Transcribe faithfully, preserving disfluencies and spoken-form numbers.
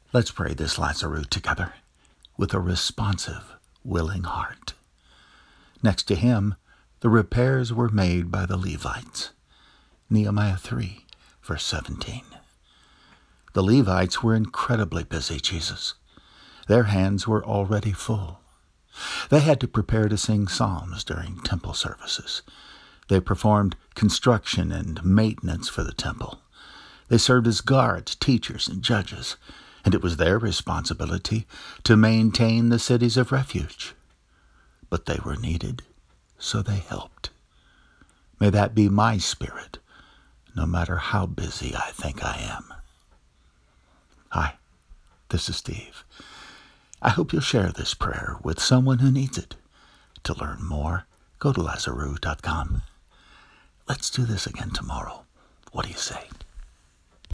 Let's pray this Lazarus together with a responsive, willing heart. Next to him, the repairs were made by the Levites. Nehemiah three, verse seventeen. The Levites were incredibly busy, Jesus. Their hands were already full. They had to prepare to sing psalms during temple services. They performed construction and maintenance for the temple. They served as guards, teachers, and judges, and it was their responsibility to maintain the cities of refuge. But they were needed, so they helped. May that be my spirit, no matter how busy I think I am. Hi, this is Steve. I hope you'll share this prayer with someone who needs it. To learn more, go to Lazarus dot com. Let's do this again tomorrow. What do you say?